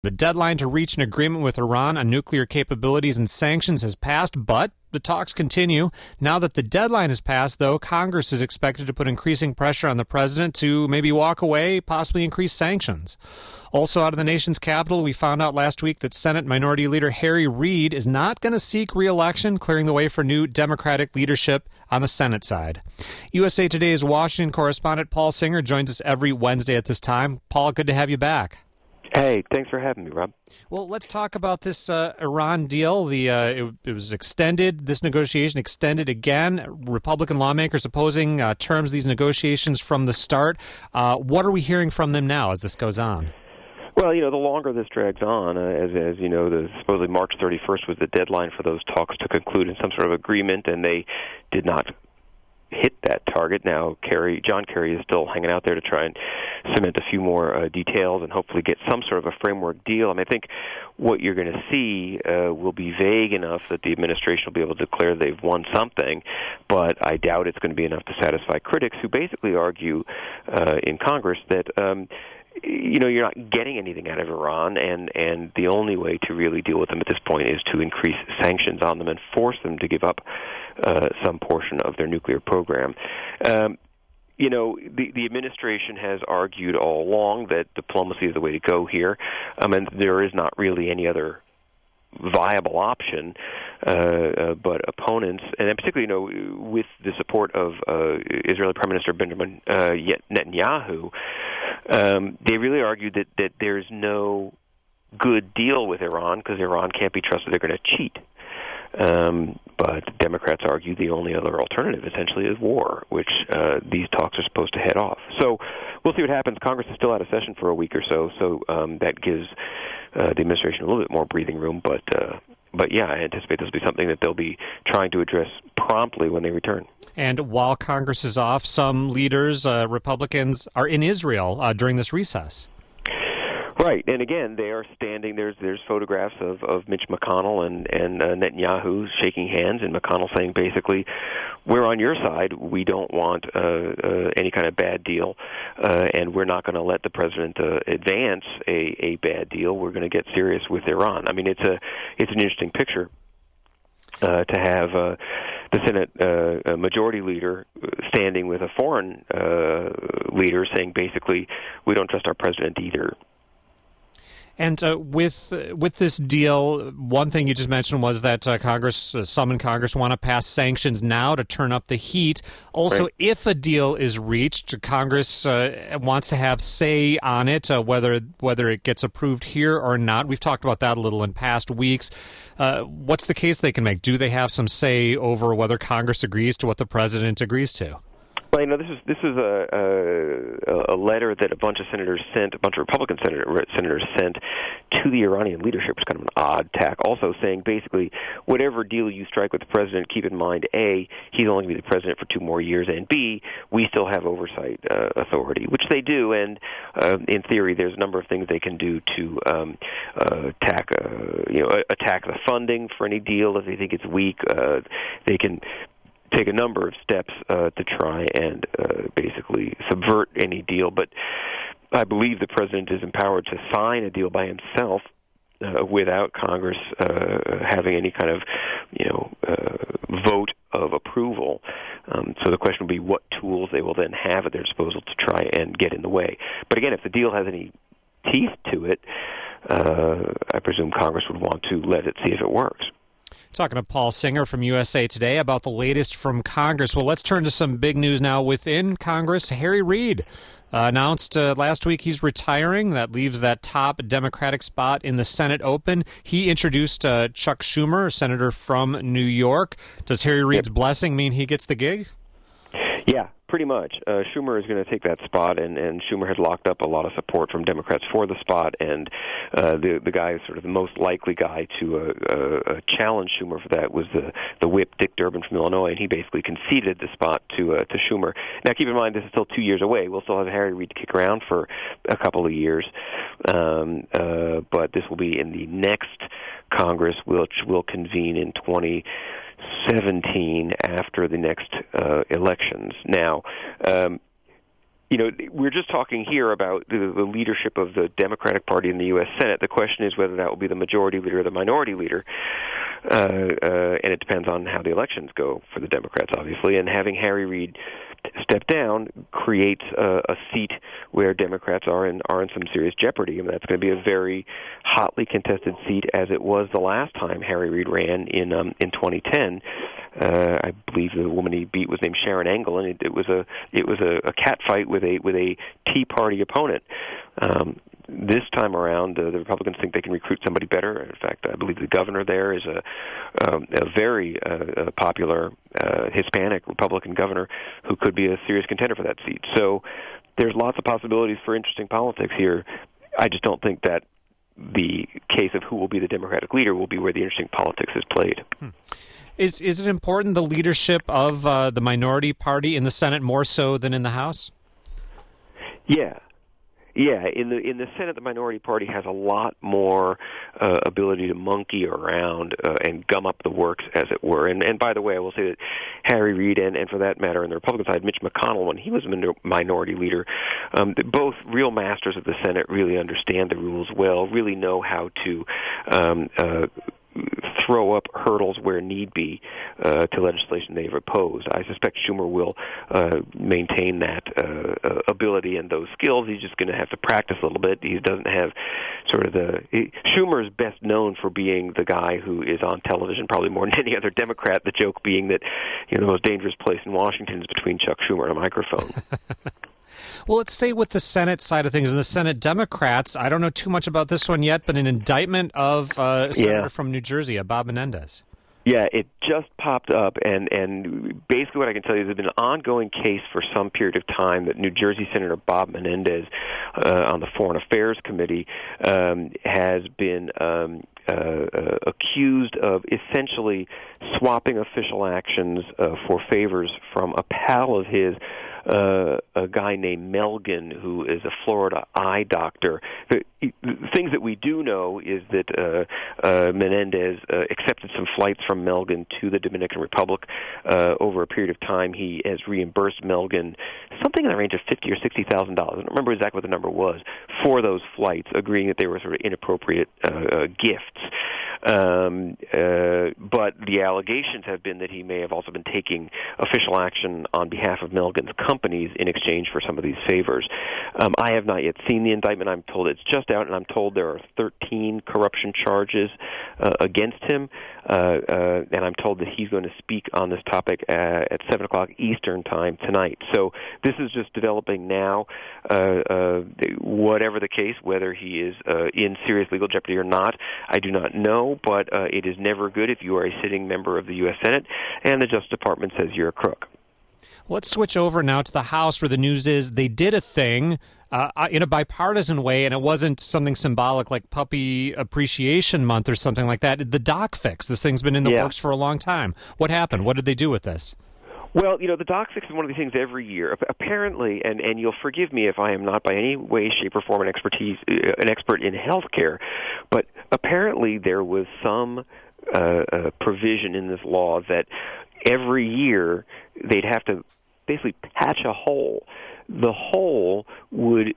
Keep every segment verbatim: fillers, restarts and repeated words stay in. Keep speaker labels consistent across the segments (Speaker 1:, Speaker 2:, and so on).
Speaker 1: The deadline to reach an agreement with Iran on nuclear capabilities and sanctions has passed, but the talks continue. Now that the deadline has passed, though, Congress is expected to put increasing pressure on the president to maybe walk away, possibly increase sanctions. Also out of the nation's capital, we found out last week that Senate Minority Leader Harry Reid is not going to seek re-election, clearing the way for new Democratic leadership on the Senate side. U S A Today's Washington correspondent Paul Singer joins us every Wednesday at this time. Paul, good to have you back.
Speaker 2: Hey, thanks for having me, Rob.
Speaker 1: Well, let's talk about this uh, Iran deal. The uh, it, it was extended, this negotiation extended again. Republican lawmakers opposing uh, terms of these negotiations from the start. Uh, what are we hearing from them now as this goes on?
Speaker 2: Well, you know, the longer this drags on, uh, as, as you know, the, supposedly March thirty-first was the deadline for those talks to conclude in some sort of agreement, and they did not hit that target. Now, Kerry, John Kerry is still hanging out there to try and cement a few more uh, details and hopefully get some sort of a framework deal. I mean, I think what you're going to see uh, will be vague enough that the administration will be able to declare they've won something, but I doubt it's going to be enough to satisfy critics who basically argue uh, in Congress that um, you know, you're not getting anything out of Iran, and, and the only way to really deal with them at this point is to increase sanctions on them and force them to give up uh, some portion of their nuclear program. Um, you know, the, the administration has argued all along that diplomacy is the way to go here, um, and there is not really any other viable option, uh, uh, but opponents, and particularly, you know, with the support of uh, Israeli Prime Minister Benjamin uh, Netanyahu, um, they really argued that, that there's no good deal with Iran because Iran can't be trusted; they're going to cheat. Um, but Democrats argue the only other alternative essentially is war, which uh, these talks are supposed to head off. So we'll see what happens. Congress is still out of session for a week or so, so um, that gives uh, the administration a little bit more breathing room. But uh, but yeah, I anticipate this will be something that they'll be trying to address promptly when they return.
Speaker 1: And while Congress is off, some leaders, uh, Republicans, are in Israel uh, during this recess.
Speaker 2: Right, and again, they are standing. There's there's photographs of, of Mitch McConnell and and uh, Netanyahu shaking hands, and McConnell saying basically, "We're on your side. We don't want uh, uh, any kind of bad deal, uh, and we're not going to let the president uh, advance a, a bad deal. We're going to get serious with Iran." I mean, it's a it's an interesting picture uh, to have uh, the Senate uh, Majority Leader standing with a foreign uh, leader saying basically, "We don't trust our president either."
Speaker 1: And uh, with uh, with this deal, one thing you just mentioned was that uh, Congress, uh, some in Congress want to pass sanctions now to turn up the heat. Also, right. If a deal is reached, Congress uh, wants to have say on it, uh, whether whether it gets approved here or not. We've talked about that a little in past weeks. Uh, what's the case they can make? Do they have some say over whether Congress agrees to what the president agrees to?
Speaker 2: Well, you know, this is this is a, a a letter that a bunch of senators sent, a bunch of Republican senator, senators sent to the Iranian leadership. It's kind of an odd tack. Also saying basically, whatever deal you strike with the president, keep in mind, A, he's only going to be the president for two more years, and B, we still have oversight uh, authority, which they do. And uh, in theory, there's a number of things they can do to um, uh, attack, uh, you know, attack the funding for any deal if they think it's weak. Uh, they can take a number of steps uh, to try and uh, basically subvert any deal. But I believe the president is empowered to sign a deal by himself uh, without Congress uh, having any kind of, you know, uh, vote of approval. Um, so the question will be what tools they will then have at their disposal to try and get in the way. But again, if the deal has any teeth to it, uh, I presume Congress would want to let it see if it works.
Speaker 1: Talking to Paul Singer from U S A Today about the latest from Congress. Well, let's turn to some big news now within Congress. Harry Reid uh, announced uh, last week he's retiring. That leaves that top Democratic spot in the Senate open. He introduced uh, Chuck Schumer, a senator from New York. Does Harry Reid's yep. blessing mean he gets the gig?
Speaker 2: Yeah. Pretty much. Uh, Schumer is going to take that spot, and, and Schumer has locked up a lot of support from Democrats for the spot, and uh, the the guy, sort of the most likely guy to uh, uh, challenge Schumer for that was the, the whip, Dick Durbin from Illinois, and he basically conceded the spot to uh, to Schumer. Now, keep in mind, this is still two years away. We'll still have Harry Reid to kick around for a couple of years, um, uh, but this will be in the next Congress, which will convene in twenty seventeen after the next uh, elections. Now, um, you know, we're just talking here about the, the leadership of the Democratic Party in the U S Senate. The question is whether that will be the majority leader or the minority leader, uh, uh, and it depends on how the elections go for the Democrats, obviously. And having Harry Reid step down creates a, a seat where Democrats are in are in some serious jeopardy. I mean, that's going to be a very hotly contested seat, as it was the last time Harry Reid ran in um, in twenty ten. Uh, I believe the woman he beat was named Sharon Engel, and it, it was a it was a, a cat fight with a with a Tea Party opponent. Um, This time around, uh, the Republicans think they can recruit somebody better. In fact, I believe the governor there is a, um, a very uh, a popular uh, Hispanic Republican governor who could be a serious contender for that seat. So there's lots of possibilities for interesting politics here. I just don't think that the case of who will be the Democratic leader will be where the interesting politics is played.
Speaker 1: Hmm. Is is it important, the leadership of uh, the minority party in the Senate more so than in the House?
Speaker 2: Yeah. Yeah, in the in the Senate, the minority party has a lot more uh, ability to monkey around uh, and gum up the works, as it were. And and by the way, I will say that Harry Reid and, and for that matter, on the Republican side, Mitch McConnell, when he was a minority leader, um, both real masters of the Senate, really understand the rules well, really know how to um, uh, throw up hurdles where need be uh, to legislation they've opposed. I suspect Schumer will uh, maintain that uh, ability and those skills. He's just going to have to practice a little bit. He doesn't have sort of the... He, Schumer is best known for being the guy who is on television probably more than any other Democrat, the joke being that, you know, the most dangerous place in Washington is between Chuck Schumer and a microphone.
Speaker 1: Well, let's stay with the Senate side of things. And the Senate Democrats, I don't know too much about this one yet, but an indictment of uh, a senator
Speaker 2: yeah.
Speaker 1: from New Jersey, Bob Menendez.
Speaker 2: Yeah, it just popped up, and, and basically what I can tell you is there's been an ongoing case for some period of time that New Jersey Senator Bob Menendez uh, on the Foreign Affairs Committee um, has been um, uh, uh, accused of essentially swapping official actions uh, for favors from a pal of his, Uh, a guy named Melgen, who is a Florida eye doctor. The, the things that we do know is that uh, uh, Menendez uh, accepted some flights from Melgen to the Dominican Republic. Uh, over a period of time, he has reimbursed Melgen something in the range of fifty or sixty thousand dollars. I don't remember exactly what the number was for those flights, agreeing that they were sort of inappropriate uh, uh, gifts. Um, uh, but the allegations have been that he may have also been taking official action on behalf of Melgen's companies in exchange for some of these favors. Um, I have not yet seen the indictment. I'm told it's just out, and I'm told there are thirteen corruption charges uh, against him, uh, uh, and I'm told that he's going to speak on this topic uh, at seven o'clock Eastern time tonight. So this is just developing now. Uh, uh, whatever the case, whether he is uh, in serious legal jeopardy or not, I do not know, but uh, it is never good if you are a sitting member of the U S Senate and the Justice Department says you're a crook.
Speaker 1: Let's switch over now to the House, where the news is they did a thing uh, in a bipartisan way, and it wasn't something symbolic like Puppy Appreciation Month or something like that. The doc fix. This thing's been in the
Speaker 2: yeah.
Speaker 1: works for a long time. What happened? What did they do with this?
Speaker 2: Well, you know, the doc fix is one of these things every year. Apparently, and, and you'll forgive me if I am not by any way, shape, or form an expertise, an expert in healthcare, but apparently there was some uh, uh, provision in this law that every year they'd have to basically patch a hole. The hole would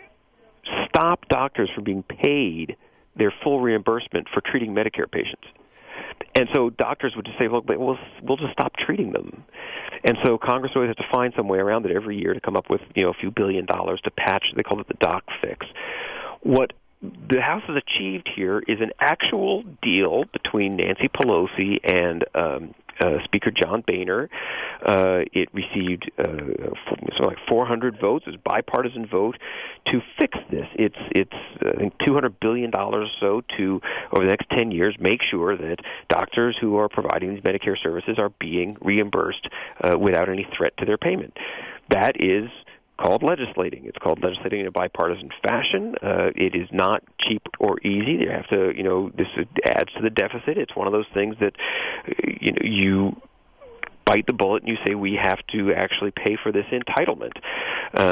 Speaker 2: stop doctors from being paid their full reimbursement for treating Medicare patients. And so doctors would just say, look, we'll, we'll just stop treating them. And so Congress always has to find some way around it every year to come up with, you know, a few billion dollars to patch. They call it the doc fix. What the House has achieved here is an actual deal between Nancy Pelosi and um, uh, Speaker John Boehner. Uh, it received uh, something like four hundred votes. It was a bipartisan vote to fix this. It's, it's I think, two hundred billion dollars or so to, over the next ten years, make sure that doctors who are providing these Medicare services are being reimbursed uh, without any threat to their payment. That is called legislating. It's called legislating in a bipartisan fashion. Uh, it is not cheap or easy. You have to, you know, this adds to the deficit. It's one of those things that, you know, you bite the bullet and you say we have to actually pay for this entitlement. Um,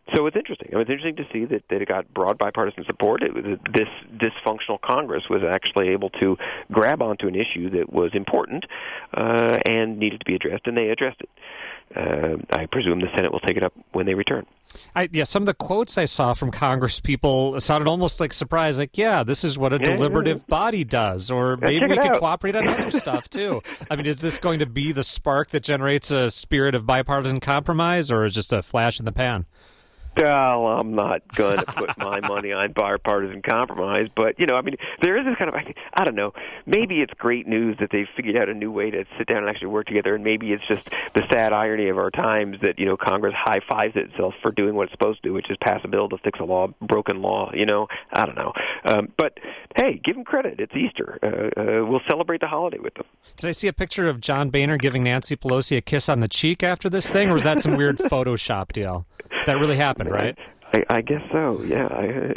Speaker 2: So it's interesting. It was interesting to see that, that it got broad bipartisan support. It was, this dysfunctional Congress was actually able to grab onto an issue that was important uh, and needed to be addressed, and they addressed it. Uh, I presume the Senate will take it up when they return.
Speaker 1: I, yeah, some of the quotes I saw from Congress people sounded almost like surprise, like, yeah, this is what a
Speaker 2: yeah,
Speaker 1: deliberative
Speaker 2: yeah.
Speaker 1: body does, or
Speaker 2: yeah,
Speaker 1: maybe we could
Speaker 2: out.
Speaker 1: cooperate on other stuff, too. I mean, is this going to be the spark that generates a spirit of bipartisan compromise, or is it just a flash in the pan?
Speaker 2: Well, I'm not going to put my money on bipartisan compromise, but, you know, I mean, there is this kind of, I, I don't know, maybe it's great news that they've figured out a new way to sit down and actually work together, and maybe it's just the sad irony of our times that, you know, Congress high-fives itself for doing what it's supposed to do, which is pass a bill to fix a law, broken law, you know, I don't know. Um, but, hey, give them credit. It's Easter. Uh, uh, we'll celebrate the holiday with them.
Speaker 1: Did I see a picture of John Boehner giving Nancy Pelosi a kiss on the cheek after this thing, or was that some weird Photoshop deal? That really happened, right?
Speaker 2: I, I guess so, yeah. I,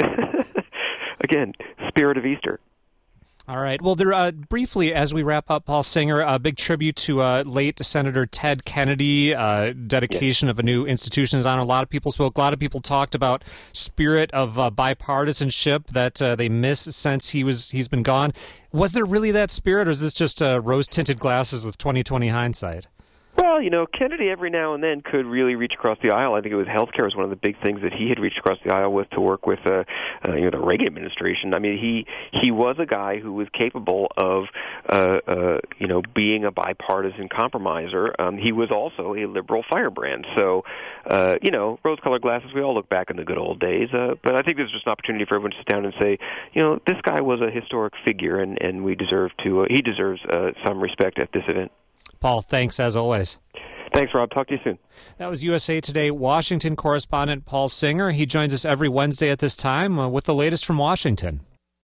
Speaker 2: again, spirit of Easter.
Speaker 1: All right. Well, there, uh, briefly, as we wrap up, Paul Singer, a big tribute to uh, late Senator Ted Kennedy. Uh, dedication yes. of a new institution is on. A lot of people spoke. A lot of people talked about spirit of uh, bipartisanship that uh, they miss since he was he's been gone. Was there really that spirit, or is this just uh, rose-tinted glasses with twenty twenty hindsight?
Speaker 2: Well, you know, Kennedy every now and then could really reach across the aisle. I think it was healthcare was one of the big things that he had reached across the aisle with to work with, uh, uh, you know, the Reagan administration. I mean, he he was a guy who was capable of, uh, uh, you know, being a bipartisan compromiser. Um, he was also a liberal firebrand. So, uh, you know, rose-colored glasses. We all look back in the good old days. Uh, but I think there's just an opportunity for everyone to sit down and say, you know, this guy was a historic figure, and and we deserve to. Uh, he deserves uh, some respect at this event.
Speaker 1: Paul, thanks as always.
Speaker 2: Thanks, Rob. Talk to you soon.
Speaker 1: That was U S A Today Washington correspondent Paul Singer. He joins us every Wednesday at this time uh, with the latest from Washington.